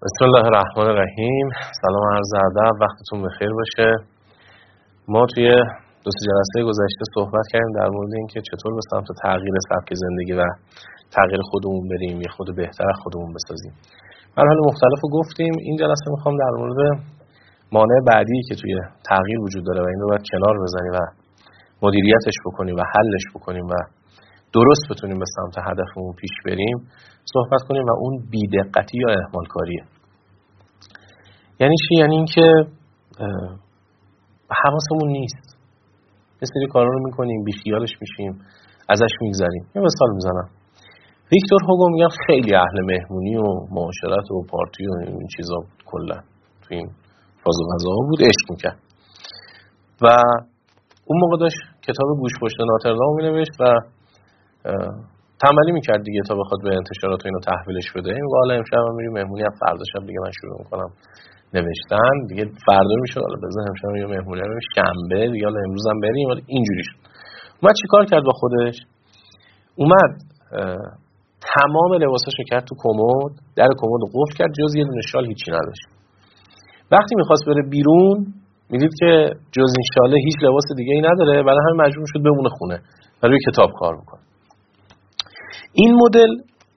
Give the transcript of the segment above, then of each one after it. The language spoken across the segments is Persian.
بسم الله الرحمن الرحیم. سلام عرض ادب، وقتتون بخیر باشه. ما توی دو سه جلسه گذشته صحبت کردیم در مورد اینکه چطور به سمت تغییر سبک زندگی و تغییر خودمون بریم، یه خود بهتر خودمون بسازیم. مراحل مختلفو گفتیم. این جلسه میخوام در مورد مانع بعدی که توی تغییر وجود داره و این رو باید کنار بزنیم و مدیریتش بکنیم و حلش بکنیم و درست بتونیم به سمت هدفمون پیش بریم صحبت کنیم، و اون بی‌دقتی یا اهمالکاریه. یعنی چی؟ یعنی این که حواسمون نیست، یه سری کارا رو میکنیم، بیخیالش میشیم، ازش میگذریم. یه مثال میزنم. ویکتور هوگو میگن خیلی اهل مهمونی و معاشرت و پارتی و این چیزا کلا تو این فاز و فضاها بود، عشق میکرد و اون موقع داشت کتاب گوش پشت ناتردام مینوشت و تنبلی میکرد دیگه تا بخواد به انتشارات و اینو تحویلش بده. این حالا امشب هم میریم مهمونی، هم فردا شب دیگه من شروع میکنم نوشتن دیگه. فردا میشه حالا بزن امشب یه مهمونی رو، شنبه دیگه حالا امروز هم بریم. اینجوری شد. اومد چیکار کرد با خودش؟ اومد تمام لباساشو کرد تو کمد، در کمد رو قفل کرد، جز یه دونه شال هیچی نداشت. وقتی میخواست بره بیرون میدید که جز این شاله هیچ لباس دیگه ای نداره، برای همین مجبور شد بمونه خونه و روی کتاب کار بکنه. این مدل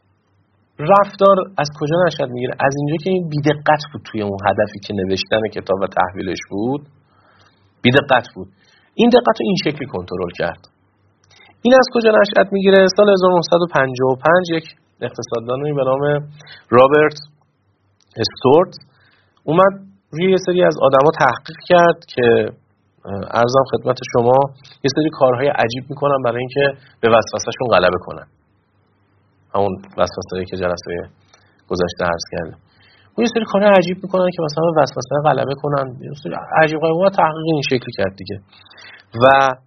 رفتار از کجا نشأت میگیره؟ از اینجا که این بی‌دقت بود توی اون هدفی که نوشتن کتاب و تحویلش بود. بی‌دقت بود. این دقت رو این شکلی کنترل کرد. این از کجا نشأت میگیره؟ سال 1955 یک اقتصاددانی به نام رابرت استورت اومد روی یه سری از آدما تحقیق کرد که عرضم خدمت شما یه سری کارهای عجیب میکنن برای اینکه به وسوسه‌شون غلبه کنن. همون وسوسه‌ای که جلسه گذشته عرض کردم. اون یه سری کارهای عجیب میکنن که مثلا وسوسه غلبه کنن. یه سری عجیب غریبه تحقیق این شکلی کرد دیگه. و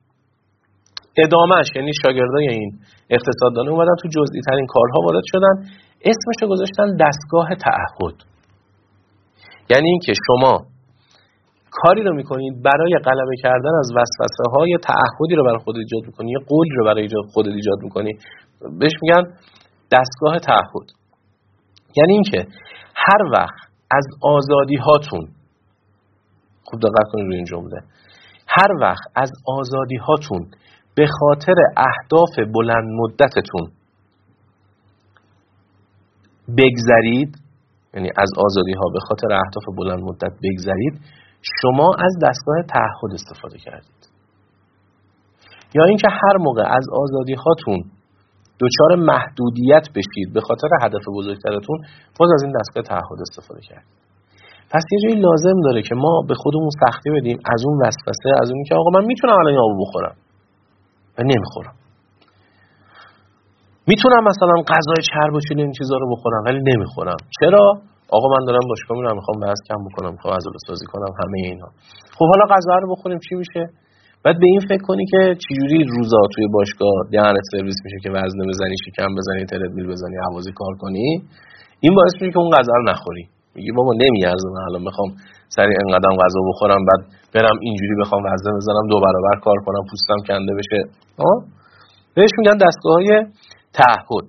ادامهش یعنی شاگردای این اقتصاددان اومدن تو جزئی ترین کارها وارد شدن، اسمش رو گذاشتن دستگاه تعهد. یعنی اینکه شما کاری رو میکنید برای غلبه کردن از وسوسه ها، یه تعهدی رو برای خودت ایجاد میکنی، یه قولی رو برای خودت ایجاد میکنی، بهش میگن دستگاه تعهد. یعنی اینکه هر وقت از آزادی هاتون، خوب دقت کنید روی این جمله، هر وقت از آزادی هاتون به خاطر اهداف بلند مدتتون بگذرید، یعنی از آزادی ها به خاطر اهداف بلند مدت بگذرید، شما از دستگاه تعهد استفاده کردید. یا اینکه هر موقع از آزادی هاتون دچار محدودیت بشید به خاطر هدف بزرگترتون، باز از این دستگاه تعهد استفاده کردید. پس یه جایی لازم داره که ما به خودمون سختی بدیم از اون وسوسه، از اون که آقا من میتونم الان آب بخورم و نمیخورم، میتونم مثلا غذای چرب و چیل این چیزا رو بخورم ولی نمیخورم. چرا؟ آقا من دارم باشگاه میرم، میخوام وزن کم بکنم، میخوام عضله سازی کنم، همه اینا. خب حالا غذا رو بخوریم چی میشه؟ بعد به این فکر کنی که چجوری روزا توی باشگاه دهنت سرویس میشه که وزن بزنی، شکم بزنی، تردمیل بزنی، هوازی کار کنی. این باعث میشه که اون غذا رو نخوری. میگی بابا نمیارزه من الان میخوام سریع انقدر غذا بخورم بعد برم اینجوری بخوام وزن بزنم 2 برابر کار کنم پوستم کنده بشه. بهش میگن دستگاه‌های تعهد.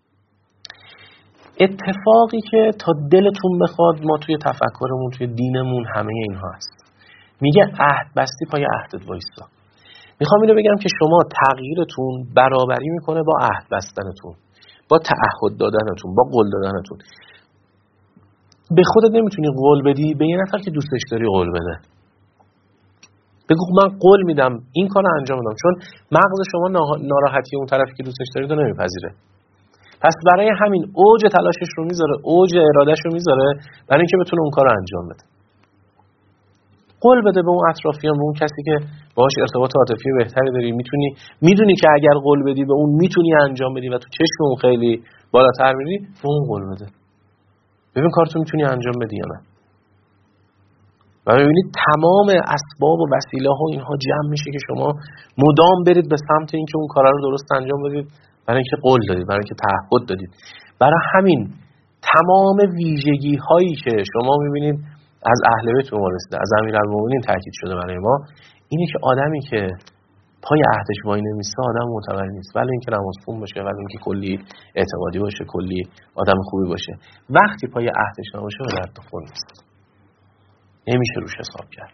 اتفاقی که تا دلتون بخواد ما توی تفکرمون، توی دینمون، همه اینها هست. میگه عهد بستی پای عهدت وایسا. میخوام اینو بگم که شما تغییرتون برابری میکنه با عهد بستنتون، با تعهد دادنتون، با قول دادنتون. به خودت نمیتونی قول بدی، به یه نفر که دوستش داری قول بده. بگو من قول میدم این کارو انجام بدم، چون مغز شما ناراحتی اون طرفی که دوستش داری رو نمیپذیره. پس برای همین اوج تلاشش رو میذاره، اوج ارادهش رو میذاره برای اینکه بتونه اون کارو انجام بده. قول بده به اون اطرافیان، به اون کسی که باهاش ارتباط عاطفی بهتری داری، میدونی که اگر قول بدی به اون میتونی انجام بدی و تو چشم اون خیلی بالاتر میری، به اون قول بده. ببین کارتو میتونی انجام بدی یا نه. و ببینید تمام اسباب و وسیله ها اینها جمع میشه که شما مدام برید به سمت اینکه اون کارا رو درست انجام بدید، برای اینکه قول دادید، برای اینکه تعهد دادید. برای همین تمام ویژگی هایی که شما میبینید از اهل بیت به ما رسیده، از امیرالمومنین تاکید شده برای ما، اینه که آدمی که پای عهدش وای نمیسته آدم معتبر نیست. ولی اینکه نمازخون باشه، ولی اینکه کلی اعتقادی باشه، کلی آدم خوبی باشه، وقتی پای عهدش نباشه به درد خور نیست، نمیشه روش حساب کرد.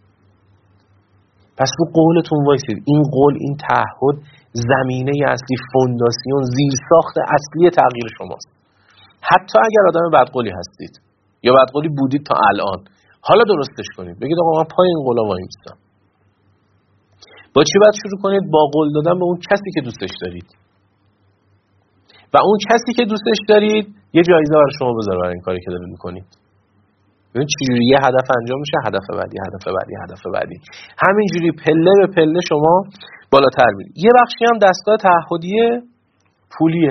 پس رو قولتون وایسید. این قول، این تعهد زمینه اصلی، فونداسیون، زیرساخت اصلی تغییر شماست. حتی اگر آدم بدقولی هستید یا بدقولی بودید تا الان، حالا درستش کنید. بگید آقا من پای این قولا وای میستم. با چی باید شروع کنید؟ با قول دادن به اون کسی که دوستش دارید. و اون کسی که دوستش دارید یه جایزه برای شما بذاره برای این کاری که دارید میکنید. ببین چجوری یه هدف انجام میشه، هدف بعدی، هدف بعدی، هدف بعدی. همینجوری پله به پله شما بالاتر میرید. یه بخشی هم دستگاه تعهدی پولیه.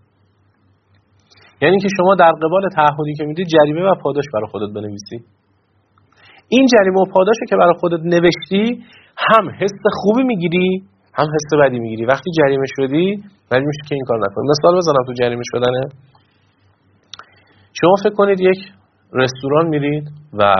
یعنی که شما در قبال تعهدی که میدید جریمه و پاداش برای خودت بنویسی. این جریمه و پاداشو که برای خودت نوشتی هم حس خوبی میگیری هم حس بدی میگیری. وقتی جریمه شدی ولی میشه که این کار نکنی. مثال بزنم تو جریمه شدنه. شما فکر کنید یک رستوران میرید و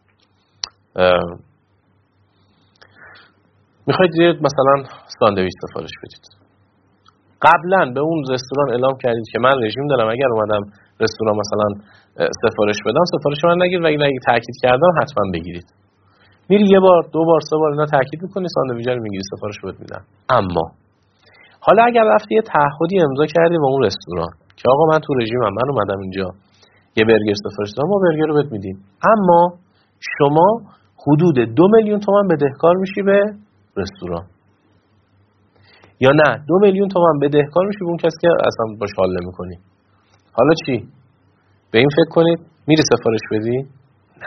میخواید مثلا ساندویچ سفارش بدید. قبلا به اون رستوران اعلام کردید که من رژیم دارم، اگر اومدم رستوران مثلا سفارش بدم سفارش من نگیرید و اگه تاکید کردم حتما بگیرید. میری یه بار، دو بار، سه بار اینا تاکید میکنی، ساندویچ رو میگیری، سفارش بهت میدن. اما حالا اگر رفتی یه تعهدی امضا کردی با اون رستوران که آقا من تو رژیمم، من اومدم اینجا یه برگر سفارش دادم، ما برگر رو بهت میدیم، اما شما حدود 2 میلیون تومان بدهکار میشی به رستوران. یا نه 2 میلیون تومان بدهکار میشی به اون کسی که اصلا باش حال نمی‌کنی. حالا چی؟ به این فکر کنید میری سفارش بدی؟ نه.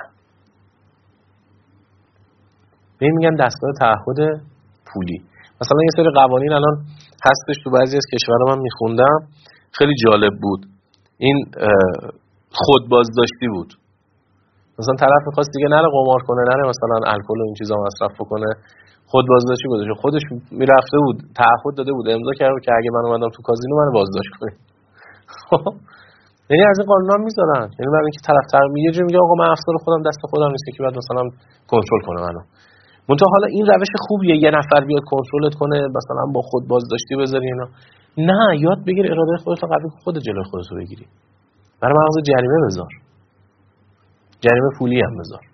به این میگن دستگاه تعهد پولی. مثلا یه سری قوانین الان هستش تو بعضی از کشورها، من میخوندم خیلی جالب بود. این خود بازداشتی بود. مثلا طرف می‌خواست دیگه نره قمار کنه، نره مثلا الکل و این چیزا مصرف بکنه، خود بازداشتی گذاشته. خودش میرفته بود، تعهد داده بود، امضا کرده که اگه من اومدم تو کازینو منو بازداشت کنید. یعنی از این قانونا میذارن. یعنی برای اینکه طرفدار یه جوری میگه آقا من افکار خودم دست خودم نیست که بعد مثلا کنترل کنه منو. منتها حالا این روش خوبیه یه نفر بیاد کنترلت کنه، مثلا با خود بازداشتی بذاری اینا. نه، یاد بگیر اراده خودت رو قبل خودت جلوی خودت رو بگیری. برای مغز جریمه بذار. جریمه پولی هم بذار.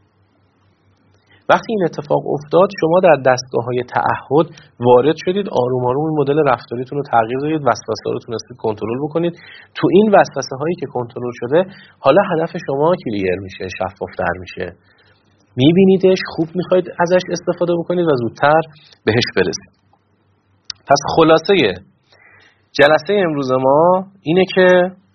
وقتی این اتفاق افتاد شما در دستگاه‌های تعهد وارد شدید، آروم آروم این مدل رفتاریتون رو تغییر دادید، وسوسه‌ها رو تونستید کنترل بکنید. تو این وسوسه‌هایی که کنترل شده حالا هدف شما کلیر میشه، شفاف‌تر میشه. میبینیدش، خوب میخواید ازش استفاده بکنید و زودتر بهش برسید. پس خلاصه جلسه امروز ما اینه که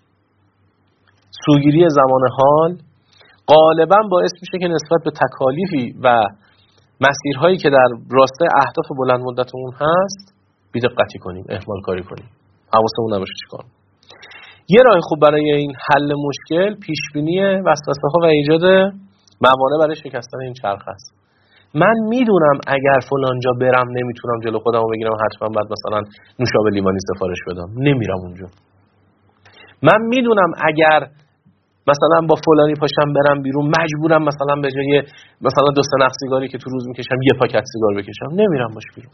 سوگیری زمان حال غالباً باعث میشه که نسبت به تکالیفی و مسیرهایی که در راستای اهداف بلند مدتمون هست بی‌دقتی کنیم، اهمال کاری کنیم، حواسمون نباشه چیکار. یه راه خوب برای این حل مشکل پیشبینی وسوسه‌ها و ایجاد موانع برای شکستن این چرخ است. من میدونم اگر فلان جا برم نمیتونم جلو خودم رو بگیرم، حتما بعد مثلا نوشابه لیوانی سفارش بدم، نمیرم اونجا. من میدونم اگر مثلا با فلانی پاشم برم بیرون مجبورم مثلا به جای مثلا 2 نخ سیگاری که تو روز میکشم یه پاکت سیگار بکشم، نمیرم باش بیرون.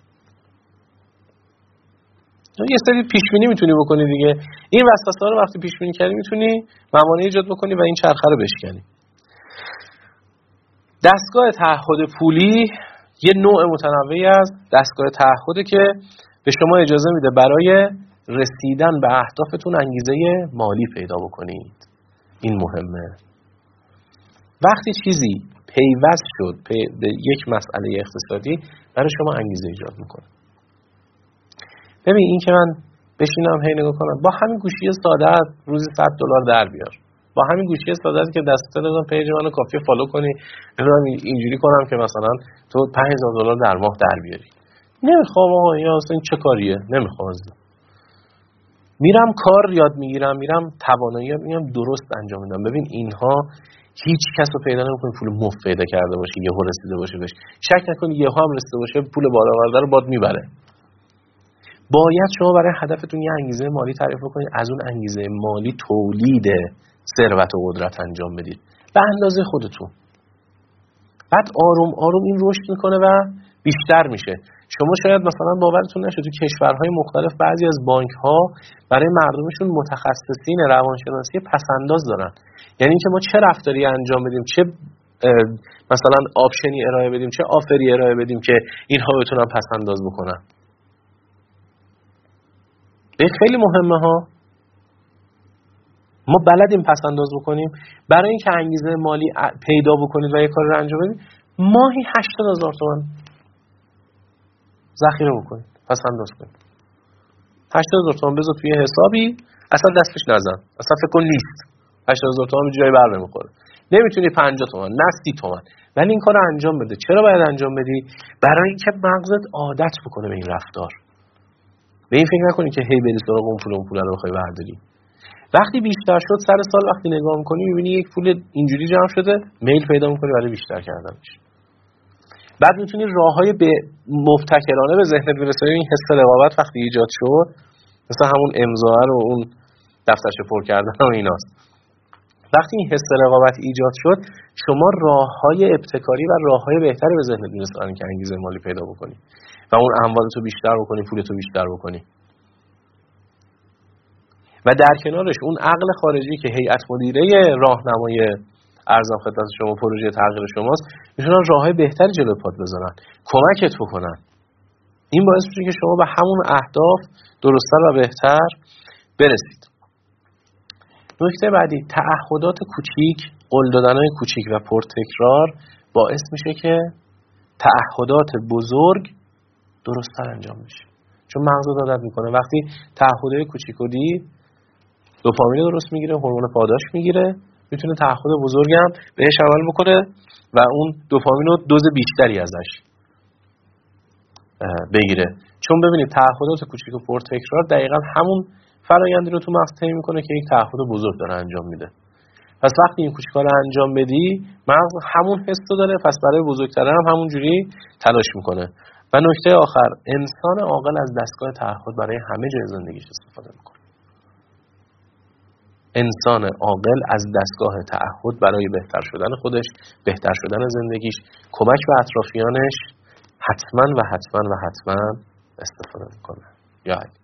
یه سری پیش بینی میتونی بکنی دیگه. این وسوسه‌ها رو وقتی پیش بینی کردی میتونی موانع ایجاد بکنی و این چرخه رو بشکنی. دستگاه تعهد پولی یه نوع متنوعی از دستگاه تعهده که به شما اجازه میده برای رسیدن به اهدافتون انگیزه مالی پیدا بکنید. این مهمه. وقتی چیزی پیوست شد به یک مسئله اقتصادی برای شما انگیزه ایجاد میکنه. ببین این که من بشینم هی نگاه کنم با همین گوشی ساده روزی $100 در بیار، با همین گوشی ساده که دستت دادم پیج منو کافیه فالو کنی، اینجوری کنم که مثلا تو $5000 در ماه در بیاری. نمیخوام آقا، یا اصلا چه کاریه؟ نمیخوام. میرم کار یاد میگیرم، میرم توانایی یاد میگیرم، درست انجام میدم. ببین اینها هیچ کس رو پیدا نمی‌کنی پول مفت پیدا کرده باشه، یهو رسیده باشه بهش. شک نکنی یهو هم رسیده باشه، پول بالا آورده رو باد میبره. باید شما برای هدفتون یه انگیزه مالی تعریف کنید، از اون انگیزه مالی تولید ثروت و قدرت انجام بدید به اندازه خودتون. بعد آروم آروم این رشد میکنه و بیشتر میشه. شما شاید مثلا باورتون نشه تو کشورهای مختلف بعضی از بانک‌ها برای مردمشون متخصصین روانشناسی پسنداز دارن. یعنی اینکه ما چه رفتاری انجام بدیم، چه مثلا آپشنی ارائه بدیم، چه آفری ارائه بدیم که اینها بتونن پسنداز بکنن. این خیلی مهمه ها. ما بلدیم پسنداز بکنیم. برای اینکه انگیزه مالی پیدا بکنید و یک کار رو انجام بدید، ماهی 80,000 تومان ذخیره بکنید، پسنداز کنید. 80,000 تومان بذار توی حسابی، اصلا دستش نزن، اصلا فکر کن نیست. 80,000 تومان جای بر نمیخوره. نمیتونی 50 تومان، نه 30 تومان، ولی این کارو انجام بده. چرا باید انجام بدی؟ برای اینکه مغزت عادت بکنه به این رفتار. به این فکر نکنی که هی بری سراغ اون پول رو بخوای برداری. وقتی بیشتر شد سر سال وقتی نگاه می‌کنی می‌بینی یک پول اینجوری جمع شده، میل پیدا می‌کنی برای بیشتر کردنش. بعد می‌تونی راه‌های به مبتکرانه به ذهنت برسونی. این حس رقابت وقتی ایجاد شد، مثلا همون امضا رو اون دفترچه پر کردن و ایناست. وقتی این حس رقابت ایجاد شد، شما راه‌های ابتکاری و راه‌های بهتری به ذهنت می‌رسونن که انگیزه مالی پیدا بکنی و اون اموالتو بیشتر بکنی، پولتو بیشتر بکنی. و در کنارش اون عقل خارجی که هیئت مدیره راهنمای ارزان خدمت شما، پروژه تغییر شماست، میتونن راههای بهتری جلوی پات بذارن، کمکت بکنن. این باعث میشه که شما به همون اهداف درست‌تر و بهتر برسید. نکته بعدی، تعهدات کوچیک، قول دادن‌های کوچیک و پرتکرار باعث میشه که تعهدات بزرگ درست‌تر انجام بشه. چون مغز عادت میکنه وقتی تعهدات کوچیکو دید، دوپامین درست میگیره، هورمون پاداش میگیره، میتونه تعهد بزرگم بهش عمل بکنه و اون دوپامین رو دوز بیشتری ازش بگیره. چون ببینید تعهدات کوچیک و پرتکرار دقیقاً همون فرآیندی رو تو مغز طی میکنه که یک تعهد بزرگ داره انجام میده. پس وقتی این کوچیکا رو انجام بدی، مغز همون حس رو داره، پس برای بزرگتر هم همون جوری تلاش میکنه. و نکته آخر، انسان عاقل از دستگاه تعهد برای همه جای زندگیش استفاده میکنه. انسان عاقل از دستگاه تعهد برای بهتر شدن خودش، بهتر شدن زندگیش، کمک به اطرافیانش حتما استفاده میکنه. یا